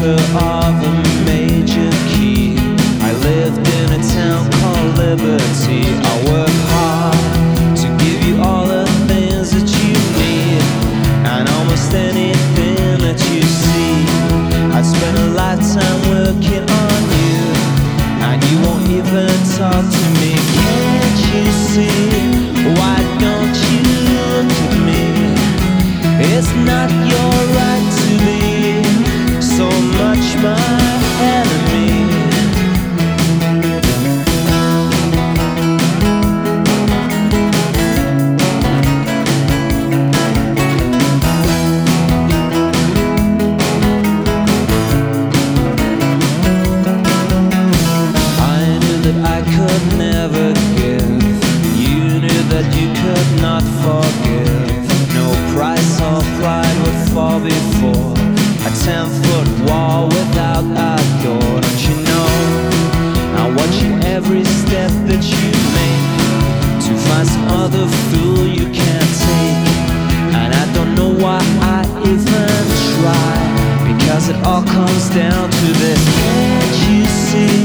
keeper of a major key. I lived in a town called Liberty. I work hard to give you all the things that you need, and almost anything that you see. I'd spend a lifetime working on you, and you won't even talk to me. Can't you see? Why don't you look at me? It's not your right to be so much my enemy. I knew that I could never give. You knew that you could not forgive. No price or pride would fall before a 10-foot wall without a door. Don't you know? I watch you every step that you make to find some other fool you can't take. And I don't know why I even try, because it all comes down to this. Can't you see?